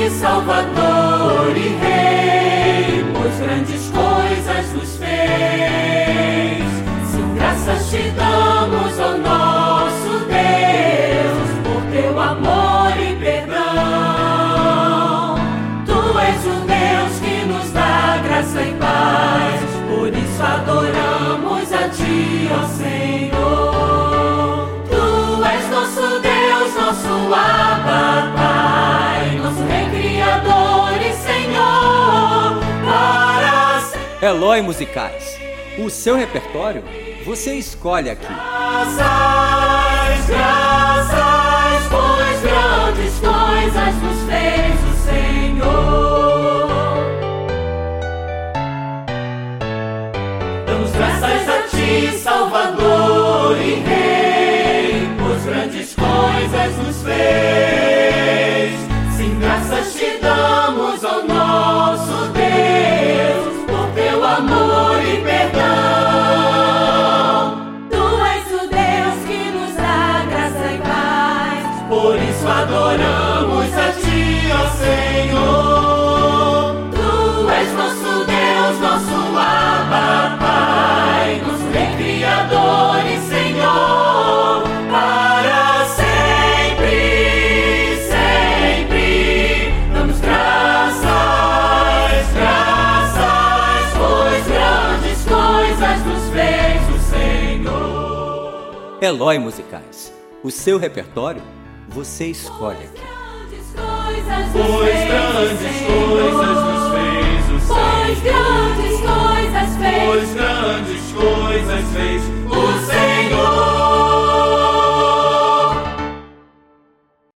Salvador e Rei, pois grandes coisas nos fez. Sim, graças te damos, ó nosso Deus, por teu amor e perdão. Tu és o Deus que nos dá graça e paz, por isso adoramos a ti, ó Senhor. Tu és nosso Deus, nosso Abba Pai, nosso Rei Criador e Senhor, para sempre. Eloy Musicais. O seu repertório você escolhe aqui. Graças, graças, pois grandes coisas nos fez o Senhor. Damos graças a ti, Salvador e Rei, pois grandes coisas nos fez. Sim, graças te damos, ó nosso Deus, por teu amor e perdão. Tu és o Deus que nos dá graça e paz, por isso adoramos a ti, ó Senhor. Tu és nosso Deus, nosso Abba Pai, nosso Rei Criador e Senhor, para sempre, sempre. Damos graças, graças, pois grandes coisas nos fez o Senhor. Eloy Musicais. O seu repertório você escolhe aqui. Pois grandes coisas nos fez o Senhor. Pois grandes coisas fez. Pois grandes coisas fez